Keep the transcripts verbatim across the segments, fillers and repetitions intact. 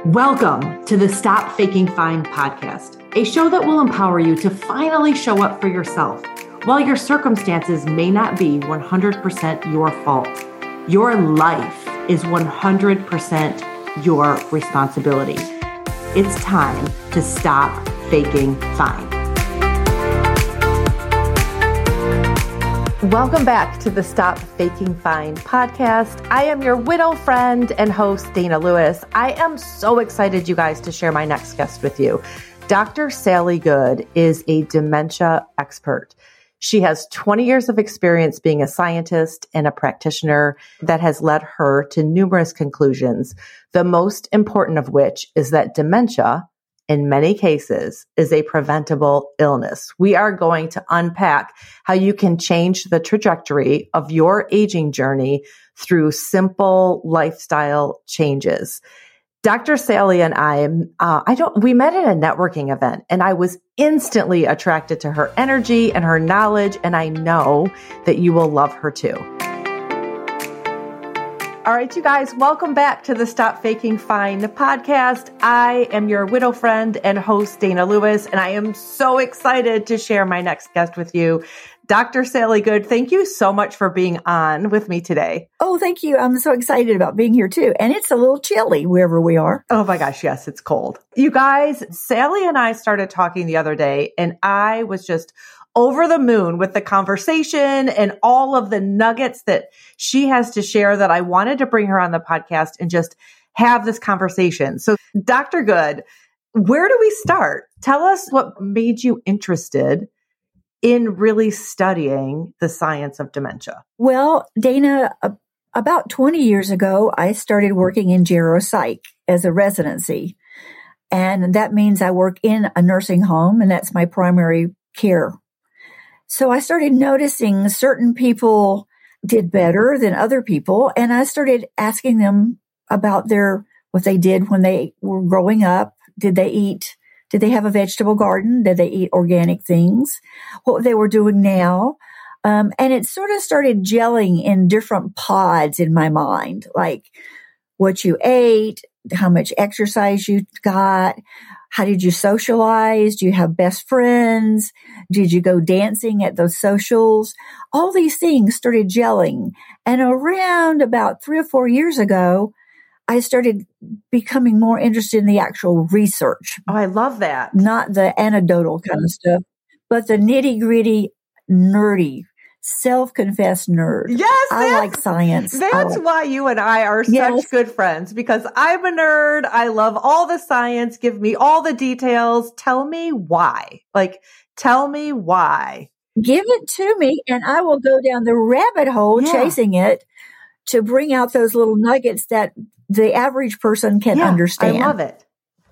Welcome to the Stop Faking Fine podcast, a show that will empower you to finally show up for yourself. While your circumstances may not be one hundred percent your fault, your life is one hundred percent your responsibility. It's time to stop faking fine. Welcome back to the Stop Faking Fine podcast. I am your widow friend and host, Dana Lewis. I am so excited, you guys, to share my next guest with you. Doctor Sally Good is a dementia expert. She has twenty years of experience being a scientist and a practitioner that has led her to numerous conclusions, the most important of which is that dementia, in many cases, is a preventable illness. We are going to unpack how you can change the trajectory of your aging journey through simple lifestyle changes. Doctor Sally and I, uh, I don't, we met at a networking event and I was instantly attracted to her energy and her knowledge. And I know that you will love her too. All right, you guys, welcome back to the Stop Faking Fine podcast. I am your widow friend and host, Dana Lewis, and I am so excited to share my next guest with you. Doctor Sally Good, thank you so much for being on with me today. Oh, thank you. I'm so excited about being here too. And it's a little chilly wherever we are. Oh my gosh, yes, it's cold. You guys, Sally and I started talking the other day, and I was just over the moon with the conversation and all of the nuggets that she has to share that I wanted to bring her on the podcast and just have this conversation. So Doctor Good, where do we start? Tell us what made you interested in really studying the science of dementia. Well, Dana, uh, about twenty years ago, I started working in geropsych as a residency. And that means I work in a nursing home, and that's my primary care. So I started noticing certain people did better than other people. And I started asking them about their, what they did when they were growing up. Did they eat, did they have a vegetable garden? Did they eat organic things? What they were doing now. Um, and it sort of started gelling in different pods in my mind, like what you ate, how much exercise you got. How did you socialize? Do you have best friends? Did you go dancing at those socials? All these things started gelling. And around about three or four years ago, I started becoming more interested in the actual research. Oh, I love that. Not the anecdotal kind of stuff, but the nitty gritty, nerdy, self-confessed nerd. Yes, I like science. That's like, why you and I are such yes. good friends, because I'm a nerd. I love all the science. Give me all the details. Tell me why. Like, tell me why. Give it to me and I will go down the rabbit hole yeah. chasing it to bring out those little nuggets that the average person can yeah, understand. I love it.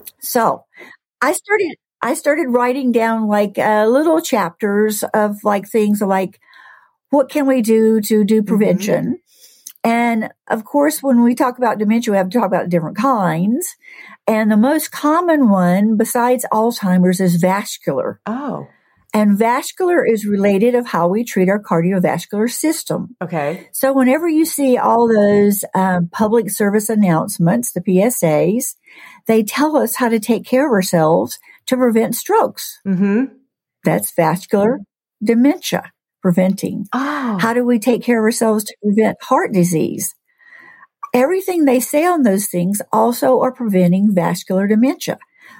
So I started, I started writing down like uh, little chapters of like things like, what can we do to do prevention? Mm-hmm. And of course, when we talk about dementia, we have to talk about different kinds. And the most common one, besides Alzheimer's, is vascular. Oh. And vascular is related of how we treat our cardiovascular system. Okay. So whenever you see all those um, public service announcements, the P S As, they tell us how to take care of ourselves to prevent strokes. Mm-hmm. That's vascular dementia. Preventing. Oh. How do we take care of ourselves to prevent heart disease? Everything they say on those things also are preventing vascular dementia.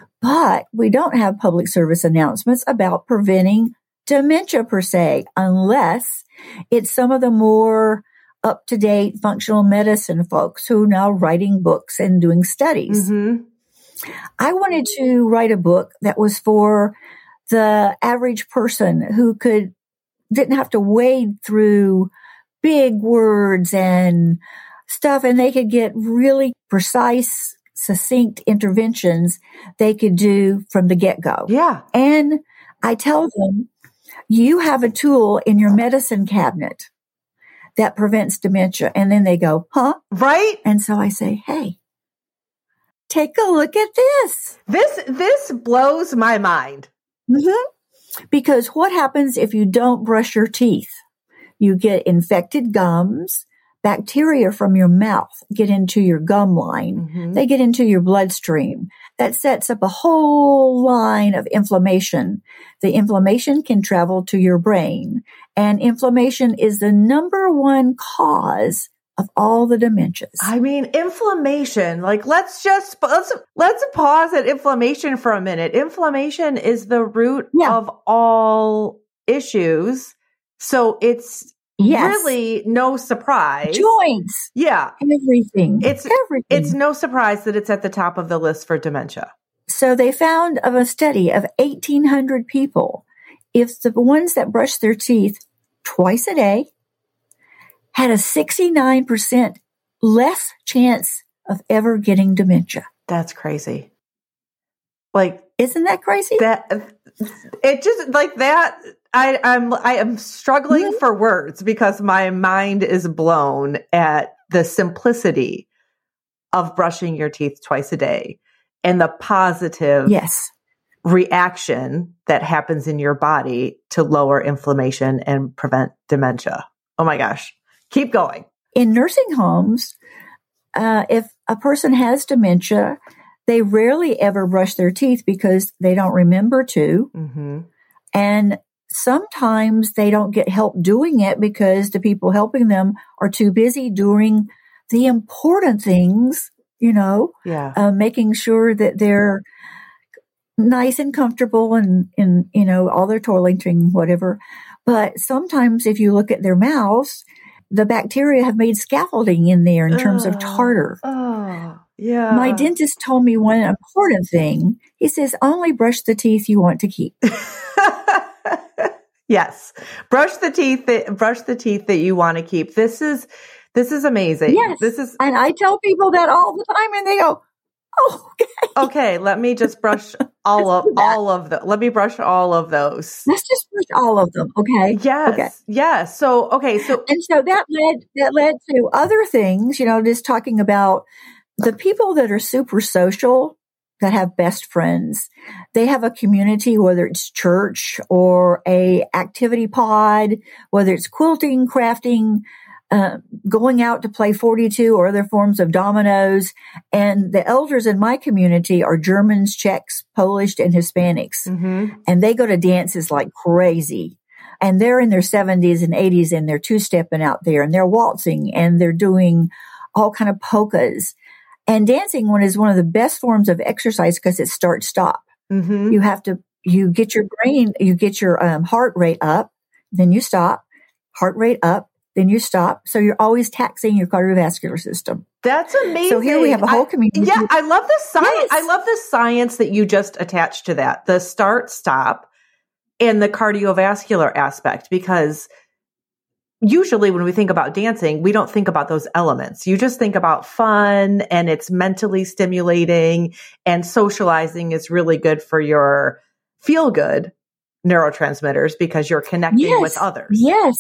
But we don't have public service announcements about preventing dementia per se, unless it's some of the more up-to-date functional medicine folks who are now writing books and doing studies. Mm-hmm. I wanted to write a book that was for the average person who could didn't have to wade through big words and stuff, and they could get really precise, succinct interventions they could do from the get-go. Yeah. And I tell them, you have a tool in your medicine cabinet that prevents dementia. And then they go, huh? Right? And so I say, hey, take a look at this. This, this blows my mind. Mm-hmm. Because what happens if you don't brush your teeth? You get infected gums, bacteria from your mouth get into your gum line. Mm-hmm. They get into your bloodstream. That sets up a whole line of inflammation. The inflammation can travel to your brain, and inflammation is the number one cause of all the dementias. I mean, inflammation, like let's just, let's, let's pause at inflammation for a minute. Inflammation is the root Yeah. of all issues. So it's Yes. really no surprise. Joints. Yeah. Everything. It's, everything. it's no surprise that it's at the top of the list for dementia. So they found of a study of eighteen hundred people, if the ones that brush their teeth twice a day had a sixty-nine percent less chance of ever getting dementia. That's crazy. Like, Isn't that crazy? that, it just like that. I, I'm, I am struggling Mm-hmm. for words because my mind is blown at the simplicity of brushing your teeth twice a day and the positive Yes. reaction that happens in your body to lower inflammation and prevent dementia. Oh my gosh. Keep going. In nursing homes, uh, if a person has dementia, they rarely ever brush their teeth because they don't remember to. Mm-hmm. And sometimes they don't get help doing it because the people helping them are too busy doing the important things, you know, Yeah. uh, making sure that they're nice and comfortable and, and, you know, all their toileting, whatever. But sometimes if you look at their mouths, the bacteria have made scaffolding in there in terms of tartar. Oh, yeah. My dentist told me one important thing. He says, only brush the teeth you want to keep. Yes. Brush the teeth that brush the teeth that you want to keep. This is this is amazing. Yes. This is And I tell people that all the time and they go, oh, okay. okay. Let me just brush all of all of the let me brush all of those. Let's just brush all of them. Okay. Yes. Okay. Yes. So okay, so And so that led, that led to other things, you know, just talking about the people that are super social, that have best friends. They have a community, whether it's church or a activity pod, whether it's quilting, crafting, uh, going out to play forty-two or other forms of dominoes. And the elders in my community are Germans, Czechs, Polish, and Hispanics. mm-hmm. And they go to dances like crazy. And they're in their seventies and eighties and they're two-stepping out there and they're waltzing and they're doing all kind of polkas. And dancing one is one of the best forms of exercise because it's start stop. Mm-hmm. You have to, you get your brain, you get your um, heart rate up, then you stop, heart rate up, then you stop. So you're always taxing your cardiovascular system. That's amazing. So here we have a whole I, community. Yeah, I love the science. Yes. I love the science that you just attached to that. The start, stop, and the cardiovascular aspect, because usually when we think about dancing, we don't think about those elements. You just think about fun and it's mentally stimulating, and socializing is really good for your feel good neurotransmitters because you're connecting Yes. with others. Yes.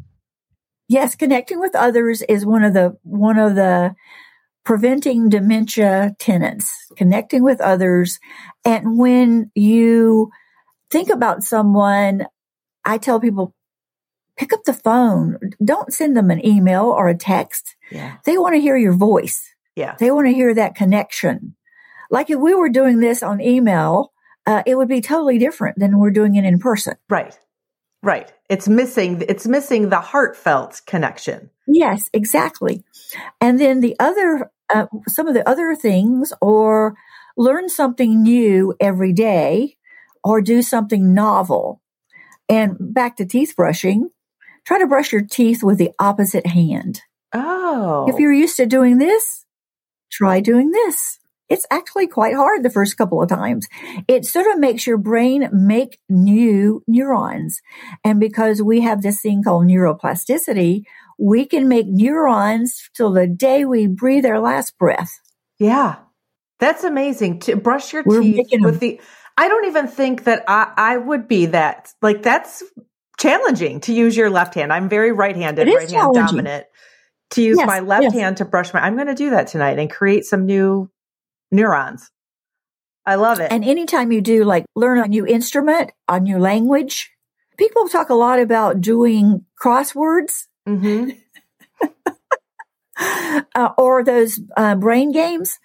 Yes. Connecting with others is one of the, one of the preventing dementia tenets, connecting with others. And when you think about someone, I tell people, pick up the phone. Don't send them an email or a text. Yeah. They want to hear your voice. Yeah. They want to hear that connection. Like if we were doing this on email, uh, it would be totally different than we're doing it in person. Right. Right. It's missing, it's missing the heartfelt connection. Yes, exactly. And then the other, uh, some of the other things, or learn something new every day, or do something novel. And back to teeth brushing, try to brush your teeth with the opposite hand. Oh. If you're used to doing this, try doing this. It's actually quite hard the first couple of times. It sort of makes your brain make new neurons. And because we have this thing called neuroplasticity, we can make neurons till the day we breathe our last breath. Yeah. That's amazing. To brush your We're teeth making with them. the, I don't even think that I, I would be that, like, that's challenging to use your left hand. I'm very right-handed, It is right hand challenging. dominant. To use Yes, my left yes. hand to brush my, I'm going to do that tonight and create some new neurons. I love it. And anytime you do, like, learn a new instrument, a new language, people talk a lot about doing crosswords. mm-hmm. uh, or those uh, brain games.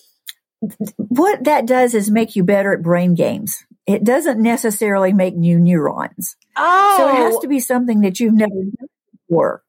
What that does is make you better at brain games. It doesn't necessarily make new neurons. Oh. So it has to be something that you've never done before.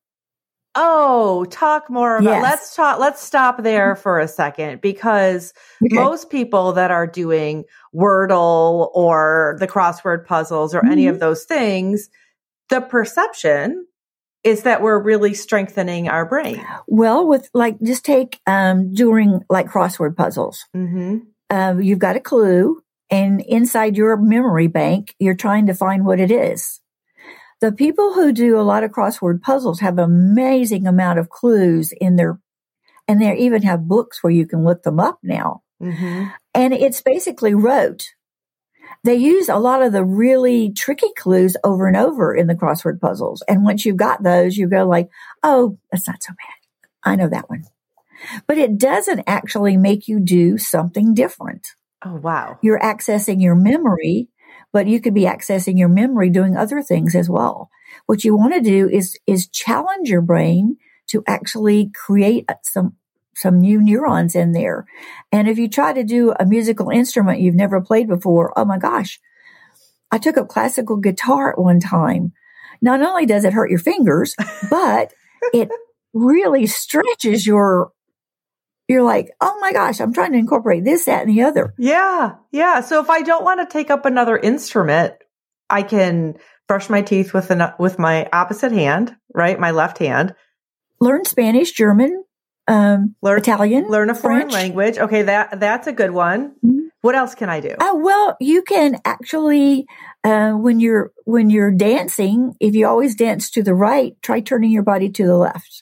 Oh, talk more about, Yes. let's talk, let's stop there for a second, because Okay. most people that are doing Wordle or the crossword puzzles or any Mhm. of those things, the perception is that we're really strengthening our brain. Well, with like, just take um, during like crossword puzzles. Mm-hmm. Uh, you've got a clue, and inside your memory bank, you're trying to find what it is. The people who do a lot of crossword puzzles have an amazing amount of clues in their, and they even have books where you can look them up now. Mm-hmm. And it's basically rote. They use a lot of the really tricky clues over and over in the crossword puzzles. And once you've got those, you go like, oh, that's not so bad. I know that one. But it doesn't actually make you do something different. Oh, wow. You're accessing your memory, but you could be accessing your memory doing other things as well. What you want to do is, is challenge your brain to actually create some, some new neurons in there. And if you try to do a musical instrument you've never played before, oh my gosh, I took up classical guitar at one time. Not only does it hurt your fingers, but it really stretches your, you're like, oh my gosh, I'm trying to incorporate this, that, and the other. Yeah. Yeah. So if I don't want to take up another instrument, I can brush my teeth with an, with my opposite hand, right? My left hand. Learn Spanish, German, um, Learn Italian, Learn a foreign French. language. Okay. That, that's a good one. Mhm. What else can I do? Oh, well, you can actually, uh, when you're, when you're dancing, if you always dance to the right, try turning your body to the left.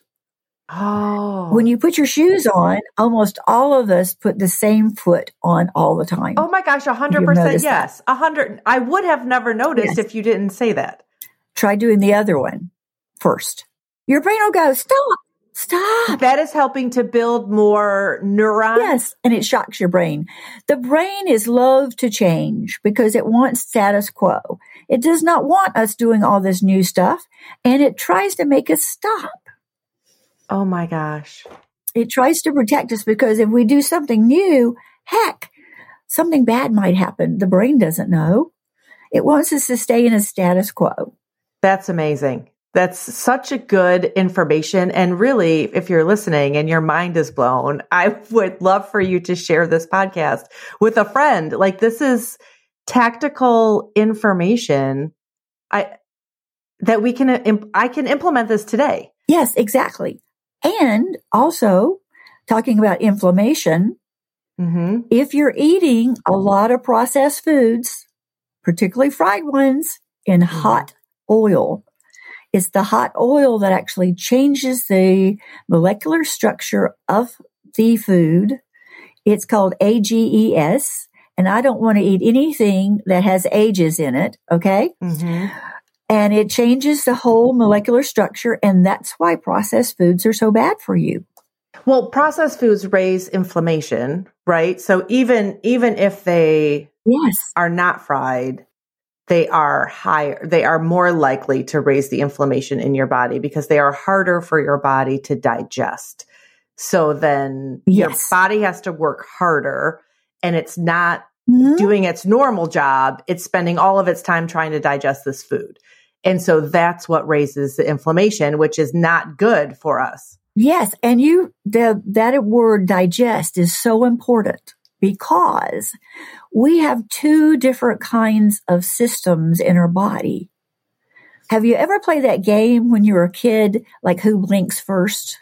Oh. When you put your shoes on, almost all of us put the same foot on all the time. Oh my gosh, a hundred You've percent noticed yes. A hundred. I would have never noticed Yes. if you didn't say that. Try doing the other one first. Your brain will go, stop, stop. That is helping to build more neurons. Yes, and it shocks your brain. The brain is loath to change because it wants status quo. It does not want us doing all this new stuff, and it tries to make us stop. Oh my gosh. It tries to protect us because if we do something new, heck, something bad might happen. The brain doesn't know. It wants us to stay in a status quo. That's amazing. That's such a good information. And really, if you're listening and your mind is blown, I would love for you to share this podcast with a friend. Like, this is tactical information I that we can, I can implement this today. Yes, exactly. And also, talking about inflammation, Mm-hmm. if you're eating a lot of processed foods, particularly fried ones, in Mm-hmm. hot oil, it's the hot oil that actually changes the molecular structure of the food. It's called A G E S, and I don't want to eat anything that has ages in it, okay? Mm-hmm. And it changes the whole molecular structure, and that's why processed foods are so bad for you. Well, processed foods raise inflammation, right? So even, even if they Yes. are not fried, they are higher, they are more likely to raise the inflammation in your body because they are harder for your body to digest. So then your Yes. body has to work harder, and it's not Mhm. doing its normal job. It's spending all of its time trying to digest this food. And so that's what raises the inflammation, which is not good for us. Yes, and you the that word digest is so important because we have two different kinds of systems in our body. Have you ever played that game when you were a kid, like Who Blinks First,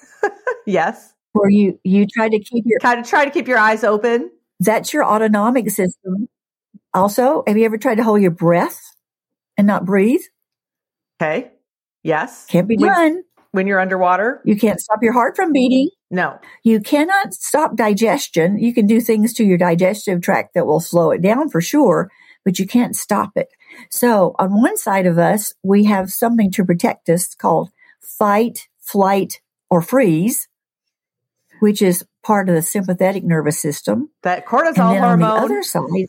Yes. where you you try to keep your Kind of try to keep your eyes open. that's your autonomic system. Also, have you ever tried to hold your breath and not breathe? Okay. Yes. Can't be When- done. When you're underwater? You can't stop your heart from beating. No. You cannot stop digestion. You can do things to your digestive tract that will slow it down for sure, but you can't stop it. So on one side of us, we have something to protect us called fight, flight, or freeze, which is part of the sympathetic nervous system. That And cortisol then on the hormone. other side,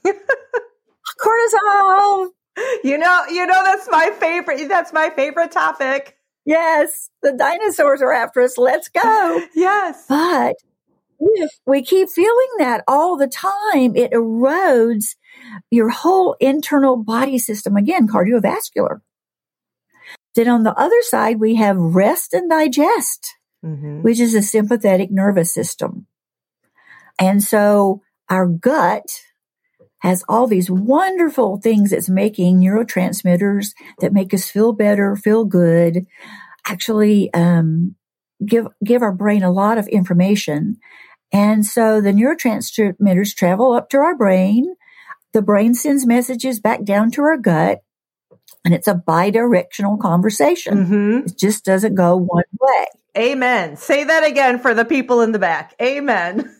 cortisol. You know, you know, that's my favorite. That's my favorite topic. Yes, the dinosaurs are after us. Let's go. Yes. But if we keep feeling that all the time, it erodes your whole internal body system. Again, cardiovascular. Then on the other side, we have rest and digest, mm-hmm. which is a sympathetic nervous system. And so our gut has all these wonderful things it's making, neurotransmitters that make us feel better, feel good, actually um, give give our brain a lot of information. And so the neurotransmitters travel up to our brain. The brain sends messages back down to our gut. And it's a bidirectional conversation. Mm-hmm. It just doesn't go one way. Amen. Say that again for the people in the back. Amen.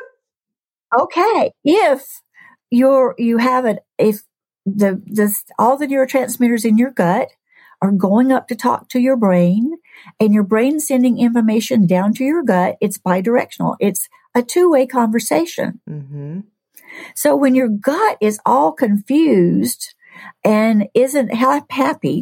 Okay. If you're, you have it, if the, the, all the neurotransmitters in your gut are going up to talk to your brain and your brain sending information down to your gut, it's bidirectional. It's a two-way conversation. Mm-hmm. So when your gut is all confused and isn't happy.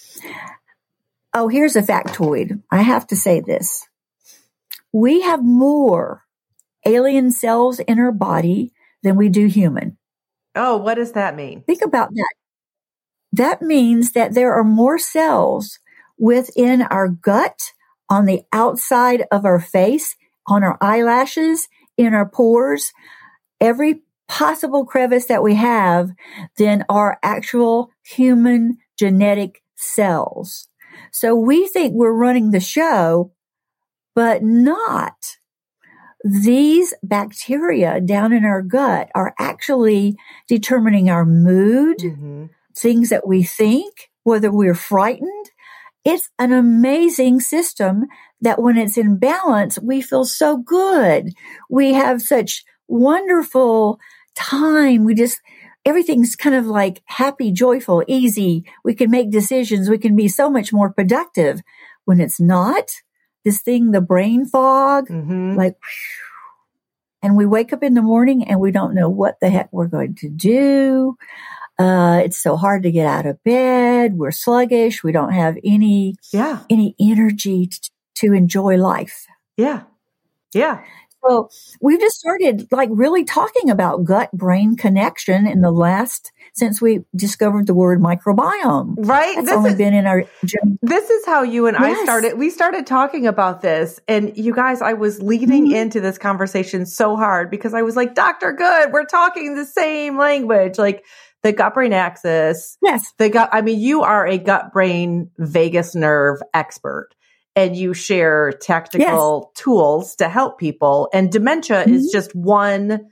Oh, here's a factoid. I have to say this. We have more alien cells in our body than we do human. Oh, what does that mean? Think about that. That means that there are more cells within our gut, on the outside of our face, on our eyelashes, in our pores, every possible crevice that we have than our actual human genetic cells. So we think we're running the show, but not. These bacteria down in our gut are actually determining our mood, mm-hmm. things that we think, whether we're frightened. It's an amazing system that when it's in balance, we feel so good. We have such wonderful time. We just, everything's kind of like happy, joyful, easy. We can make decisions. We can be so much more productive. When it's not, this thing, the brain fog, mm-hmm. like, and we wake up in the morning and we don't know what the heck we're going to do. Uh, it's so hard to get out of bed. We're sluggish. We don't have any, yeah. any energy t- to enjoy life. Yeah. Yeah. So we've just started like really talking about gut-brain connection in the last, since we discovered the word microbiome. Right. That's this only is, been in our gym. This is how you and yes. I started. We started talking about this. And you guys, I was leading mm-hmm. into this conversation so hard because I was like, Doctor Good, we're talking the same language. Like the gut-brain axis. Yes. The gut. I mean, you are a gut-brain vagus nerve expert. And you share tactical yes. tools to help people. And dementia mm-hmm. is just one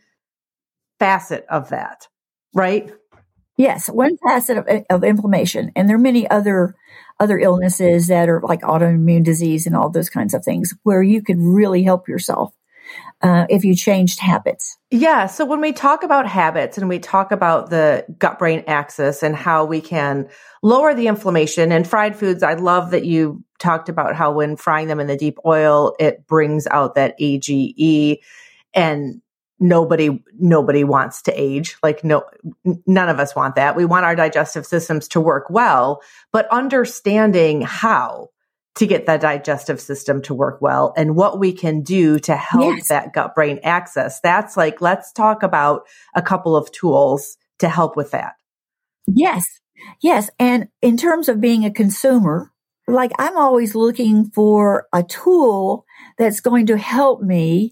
facet of that, right? Yes, one facet of, of inflammation. And there are many other other illnesses that are like autoimmune disease and all those kinds of things where you could really help yourself uh, if you changed habits. Yeah. So when we talk about habits and we talk about the gut-brain axis and how we can lower the inflammation and fried foods, I love that you talked about how when frying them in the deep oil, it brings out that A G E, and nobody, nobody wants to age. Like no, none of us want that. We want our digestive systems to work well, but understanding how to get that digestive system to work well and what we can do to help yes. that gut-brain axis. That's like, let's talk about a couple of tools to help with that. Yes. Yes. And in terms of being a consumer, like I'm always looking for a tool that's going to help me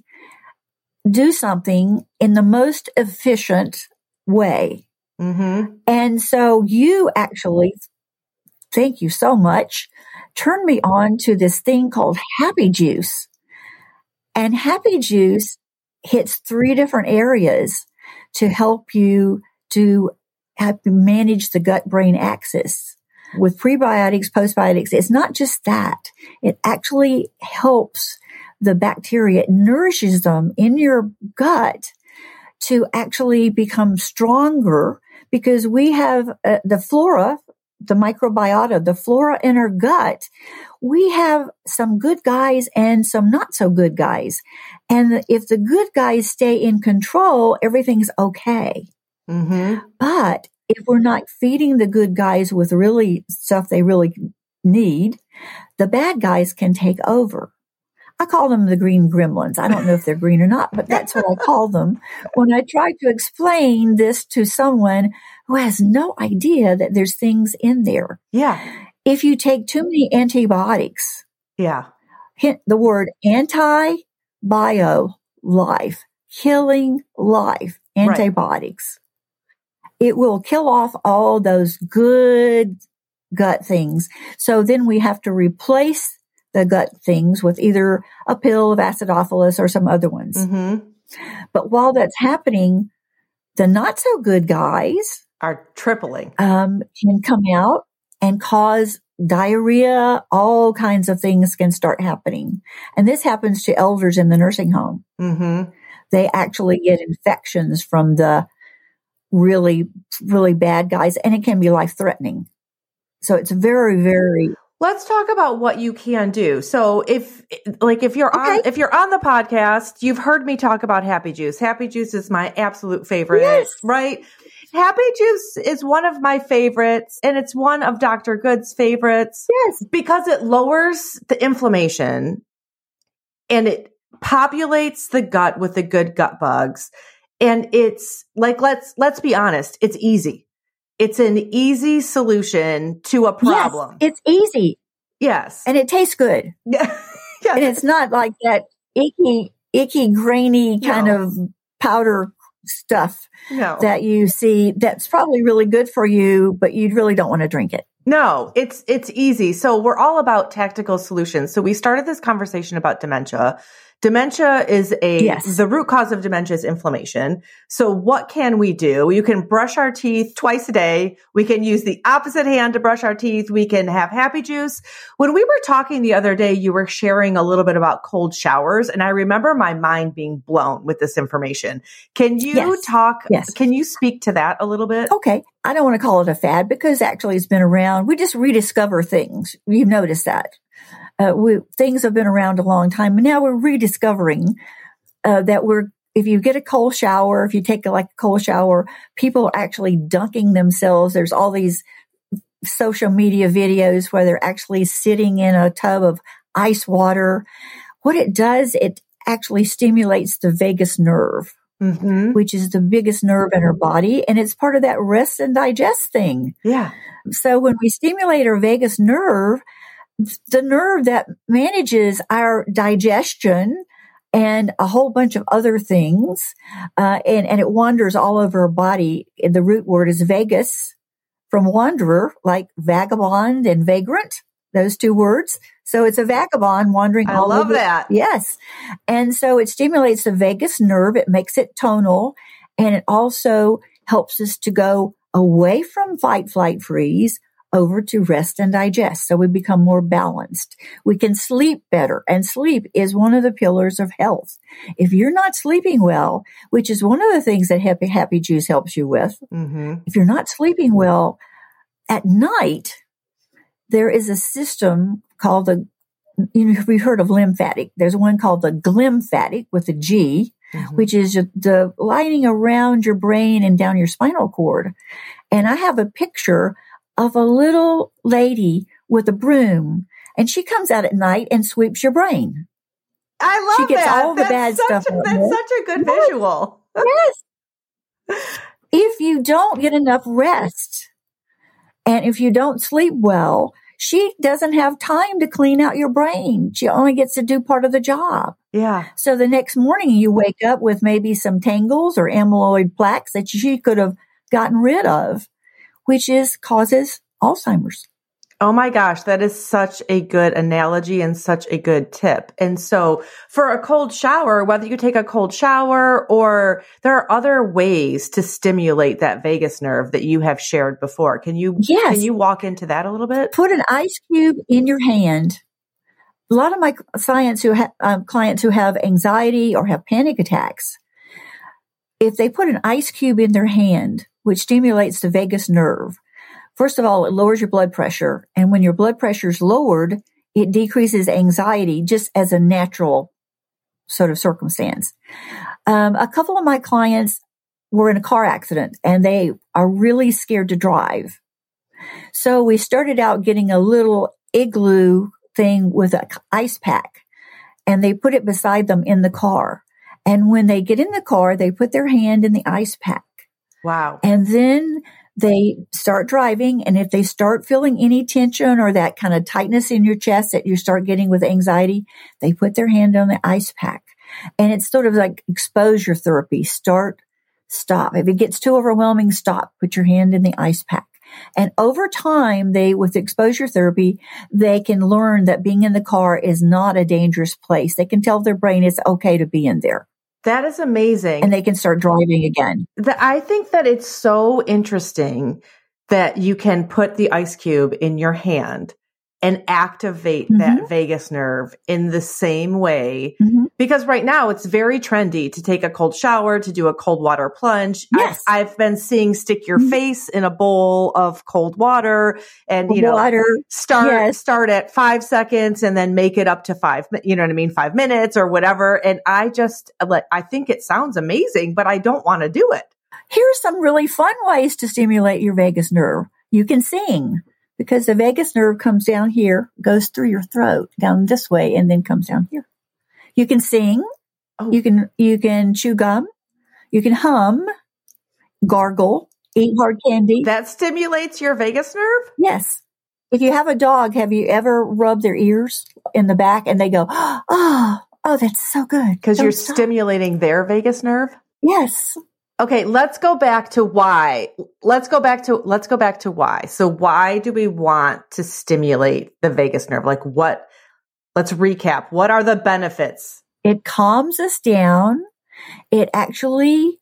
do something in the most efficient way. Mm-hmm. And so you actually, thank you so much, turned me on to this thing called Happy Juice. And Happy Juice hits three different areas to help you to help you manage the gut-brain axis. With prebiotics, postbiotics, it's not just that. It actually helps the bacteria, it nourishes them in your gut to actually become stronger because we have uh, the flora, the microbiota, the flora in our gut. We have some good guys and some not so good guys. And if the good guys stay in control, everything's okay. Mm-hmm. But if we're not feeding the good guys with really stuff they really need, the bad guys can take over. I call them the green gremlins. I don't know if they're green or not, but that's what I call them when I try to explain this to someone who has no idea that there's things in there. Yeah. If you take too many antibiotics, yeah, hint the word anti-bio life, killing life, antibiotics, right. It will kill off all those good gut things. So then we have to replace the gut things with either a pill of acidophilus or some other ones. Mm-hmm. But while that's happening, the not so good guys are tripling, um, can come out and cause diarrhea. All kinds of things can start happening. And this happens to elders in the nursing home. Mm-hmm. They actually get infections from the really, really bad guys, and it can be life threatening. So it's very, very Let's talk about what you can do. So if, like, if you're okay. on, if you're on the podcast, you've heard me talk about Happy Juice. Happy Juice is my absolute favorite, yes. right? Happy Juice is one of my favorites, and it's one of Doctor Good's favorites. Yes. Because it lowers the inflammation and it populates the gut with the good gut bugs. And it's like, let's, let's be honest, it's easy. It's an easy solution to a problem. Yes, it's easy. Yes. And it tastes good. Yeah. yes. And it's not like that icky, icky, grainy kind no. of powder stuff no. that you see that's probably really good for you, but you really don't want to drink it. No, it's, it's easy. So we're all about tactical solutions. So we started this conversation about dementia. Dementia is a, yes. the root cause of dementia is inflammation. So what can we do? You can brush our teeth twice a day. We can use the opposite hand to brush our teeth. We can have Happy Juice. When we were talking the other day, you were sharing a little bit about cold showers. And I remember my mind being blown with this information. Can you yes. talk, yes. can you speak to that a little bit? Okay. I don't want to call it a fad because actually it's been around. We just rediscover things. You've noticed that. Uh, we, things have been around a long time, and now we're rediscovering uh, that we're, if you get a cold shower, if you take a, like a cold shower, people are actually dunking themselves. There's all these social media videos where they're actually sitting in a tub of ice water. What it does, it actually stimulates the vagus nerve, mm-hmm. which is the biggest nerve in our body, and it's part of that rest and digest thing. Yeah. So when we stimulate our vagus nerve, the nerve that manages our digestion and a whole bunch of other things, uh, and, and it wanders all over our body. The root word is vagus, from wanderer, like vagabond and vagrant, those two words. So it's a vagabond wandering I all over. I love that. Yes. And so it stimulates the vagus nerve. It makes it tonal, and it also helps us to go away from fight, flight, freeze over to rest and digest. So we become more balanced. We can sleep better, and sleep is one of the pillars of health. If you're not sleeping well, which is one of the things that Happy, Happy Juice helps you with, mm-hmm. if you're not sleeping well at night, there is a system called the, you know, we've heard of lymphatic. There's one called the glymphatic with a G, mm-hmm. which is the lining around your brain and down your spinal cord. And I have a picture of a little lady with a broom, and she comes out at night and sweeps your brain. I love She gets that. all the that's bad such stuff. A, that's such a good yes. visual. Yes. If you don't get enough rest, and if you don't sleep well, she doesn't have time to clean out your brain. She only gets to do part of the job. Yeah. So the next morning you wake up with maybe some tangles or amyloid plaques that she could have gotten rid of, which is causes Alzheimer's. Oh my gosh, that is such a good analogy and such a good tip. And so for a cold shower, whether you take a cold shower or there are other ways to stimulate that vagus nerve that you have shared before. Can you, yes. can you walk into that a little bit? Put an ice cube in your hand. A lot of my clients who ha- um, clients who have anxiety or have panic attacks, if they put an ice cube in their hand, which stimulates the vagus nerve, first of all, it lowers your blood pressure. And when your blood pressure is lowered, it decreases anxiety just as a natural sort of circumstance. Um, a couple of my clients were in a car accident, and they are really scared to drive. So we started out getting a little igloo thing with an ice pack, and they put it beside them in the car. And when they get in the car, they put their hand in the ice pack. Wow. And then they start driving. And if they start feeling any tension or that kind of tightness in your chest that you start getting with anxiety, they put their hand on the ice pack. And it's sort of like exposure therapy. Start, stop. If it gets too overwhelming, stop. Put your hand in the ice pack. And over time, they, with exposure therapy, they can learn that being in the car is not a dangerous place. They can tell their brain it's okay to be in there. That is amazing. And they can start driving again. The, I think that it's so interesting that you can put the ice cube in your hand and activate mm-hmm. that vagus nerve in the same way. Mm-hmm. Because right now it's very trendy to take a cold shower, to do a cold water plunge. Yes. I've, I've been seeing stick your mm-hmm. face in a bowl of cold water and, you know, water. start, yes. start at five seconds and then make it up to five, you know what I mean? Five minutes or whatever. And I just like, I think it sounds amazing, but I don't want to do it. Here's some really fun ways to stimulate your vagus nerve. You can sing. Because the vagus nerve comes down here, goes through your throat, down this way, and then comes down here. You can sing. Oh. You can, you can chew gum. You can hum, gargle, eat hard candy. That stimulates your vagus nerve? Yes. If you have a dog, have you ever rubbed their ears in the back and they go, oh, oh, that's so good. Because you're stop. stimulating their vagus nerve? Yes. Okay, let's go back to why. Let's go back to, let's go back to why. So why do we want to stimulate the vagus nerve? Like what, let's recap. What are the benefits? It calms us down. It actually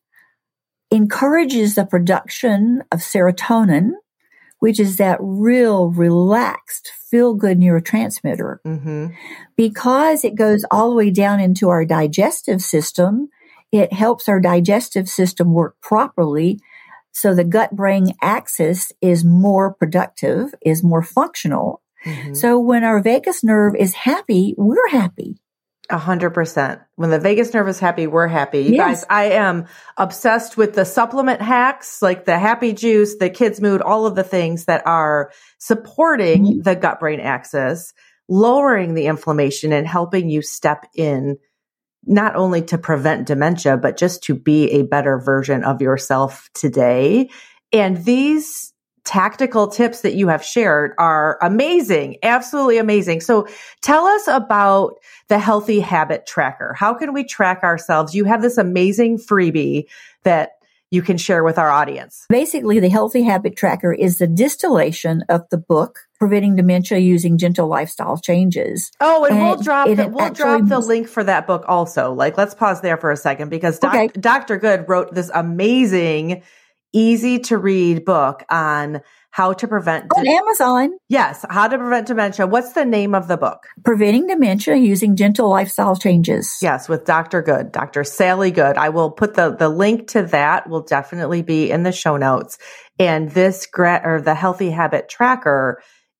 encourages the production of serotonin, which is that real relaxed, feel-good neurotransmitter. Mm-hmm. Because it goes all the way down into our digestive system, it helps our digestive system work properly. So the gut-brain axis is more productive, is more functional. Mm-hmm. So when our vagus nerve is happy, we're happy. A hundred percent. When the vagus nerve is happy, we're happy. You yes. guys, I am obsessed with the supplement hacks, like the happy juice, the kids mood, all of the things that are supporting mm-hmm. the gut-brain axis, lowering the inflammation and helping you step in not only to prevent dementia, but just to be a better version of yourself today. And these tactical tips that you have shared are amazing, absolutely amazing. So tell us about the Healthy Habit Tracker. How can we track ourselves? You have this amazing freebie that you can share with our audience. Basically, the Healthy Habit Tracker is the distillation of the book, Preventing Dementia Using Gentle Lifestyle Changes. Oh, and, and we'll drop the, we'll drop the link for that book also. Like, let's pause there for a second because doc, okay. Doctor Good wrote this amazing, easy to read book on how to prevent on de- Amazon. Yes, how to prevent dementia. What's the name of the book? Preventing Dementia Using Gentle Lifestyle Changes. Yes, with Doctor Good, Doctor Sally Good. I will put the the link to that. Will definitely be in the show notes. And this gra- or the Healthy Habit Tracker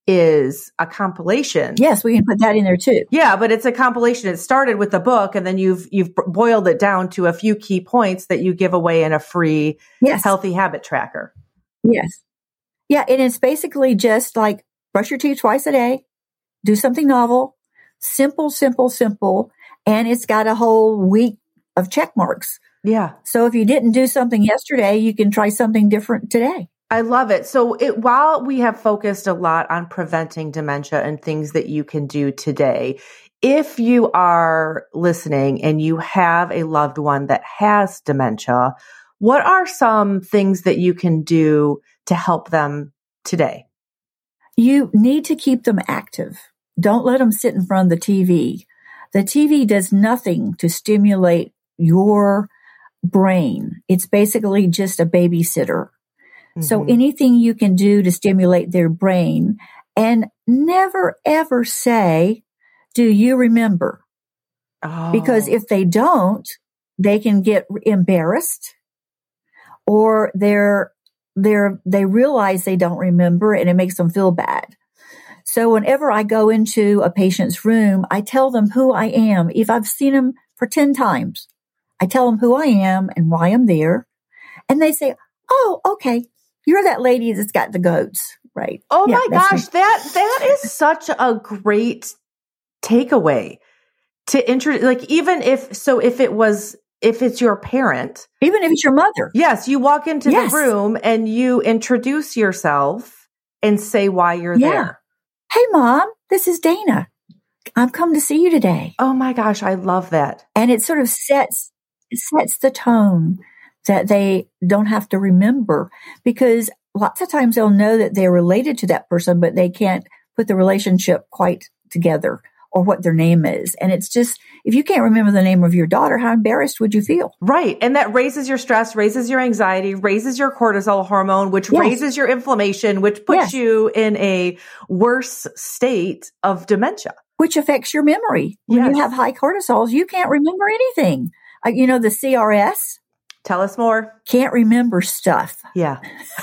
is a compilation. Yes, we can put that in there too. Yeah, but it's a compilation. It started with the book, and then you've you've boiled it down to a few key points that you give away in a free yes. Healthy Habit Tracker. Yes. Yeah, and it's basically just like brush your teeth twice a day, do something novel, simple, simple, simple, and it's got a whole week of check marks. Yeah. So if you didn't do something yesterday, you can try something different today. I love it. So it, while we have focused a lot on preventing dementia and things that you can do today, if you are listening and you have a loved one that has dementia, what are some things that you can do to help them today? You need to keep them active. Don't let them sit in front of the T V. The T V does nothing to stimulate your brain. It's basically just a babysitter. Mm-hmm. So anything you can do to stimulate their brain, and never ever say, do you remember? Oh. Because if they don't, they can get embarrassed or they're They're, they realize they don't remember and it makes them feel bad. So whenever I go into a patient's room, I tell them who I am. If I've seen them for ten times, I tell them who I am and why I'm there. And they say, oh, okay, you're that lady that's got the goats. Right. Oh yeah, my gosh, that that is such a great takeaway to introduce. Like, even if so, if it was if it's your parent, even if it's your mother, yes, you walk into yes. the room and you introduce yourself and say why you're yeah. there. Hey, Mom, this is Dana. I've come to see you today. Oh my gosh, I love that. And it sort of sets it sets the tone that they don't have to remember, because lots of times they'll know that they're related to that person, but they can't put the relationship quite together or what their name is. And it's just, if you can't remember the name of your daughter, how embarrassed would you feel? Right. And that raises your stress, raises your anxiety, raises your cortisol hormone, which yes. raises your inflammation, which puts yes. you in a worse state of dementia. Which affects your memory. When yes. you have high cortisols, you can't remember anything. Uh, you know, the C R S. Tell us more. Can't remember stuff. Yeah.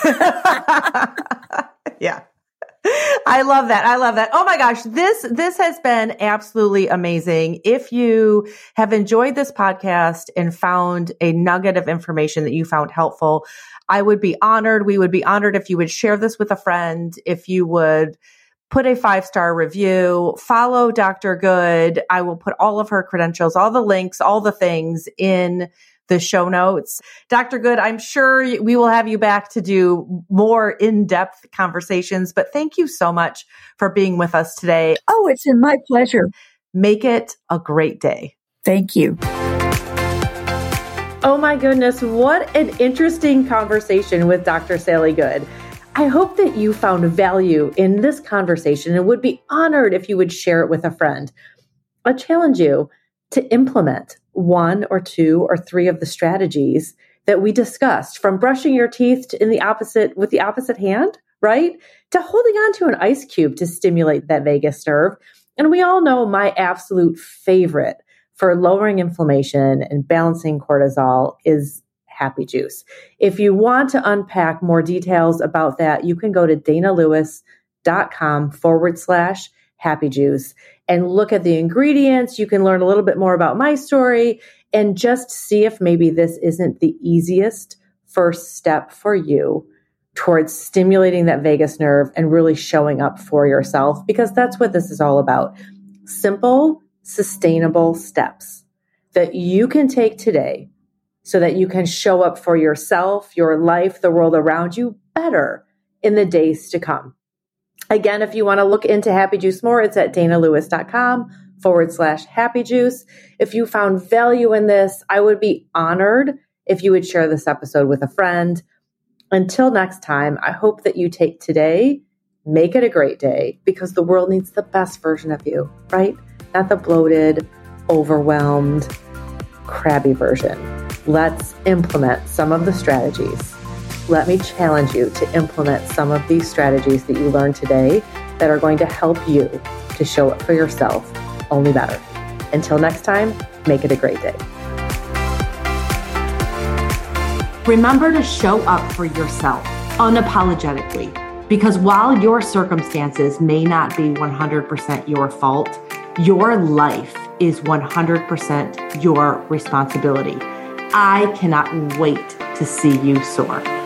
yeah. I love that. I love that. Oh my gosh. This, this has been absolutely amazing. If you have enjoyed this podcast and found a nugget of information that you found helpful, I would be honored. We would be honored if you would share this with a friend, if you would put a five-star review, follow Doctor Good. I will put all of her credentials, all the links, all the things in the show notes. Doctor Good, I'm sure we will have you back to do more in-depth conversations, but thank you so much for being with us today. Oh, it's been my pleasure. Make it a great day. Thank you. Oh my goodness, what an interesting conversation with Doctor Sally Good. I hope that you found value in this conversation and would be honored if you would share it with a friend. I challenge you to implement one or two or three of the strategies that we discussed, from brushing your teeth in the opposite with the opposite hand, right? To holding on to an ice cube to stimulate that vagus nerve. And we all know my absolute favorite for lowering inflammation and balancing cortisol is Happy Juice. If you want to unpack more details about that, you can go to danalewis.com forward slash Happy Juice and look at the ingredients. You can learn a little bit more about my story and just see if maybe this isn't the easiest first step for you towards stimulating that vagus nerve and really showing up for yourself, because that's what this is all about. Simple, sustainable steps that you can take today so that you can show up for yourself, your life, the world around you better in the days to come. Again, if you want to look into Happy Juice more, it's at danalewis.com forward slash Happy Juice. If you found value in this, I would be honored if you would share this episode with a friend. Until next time, I hope that you take today, make it a great day, because the world needs the best version of you, right? Not the bloated, overwhelmed, crabby version. Let's implement some of the strategies. Let me challenge you to implement some of these strategies that you learned today that are going to help you to show up for yourself only better. Until next time, make it a great day. Remember to show up for yourself unapologetically, because while your circumstances may not be one hundred percent your fault, your life is one hundred percent your responsibility. I cannot wait to see you soar.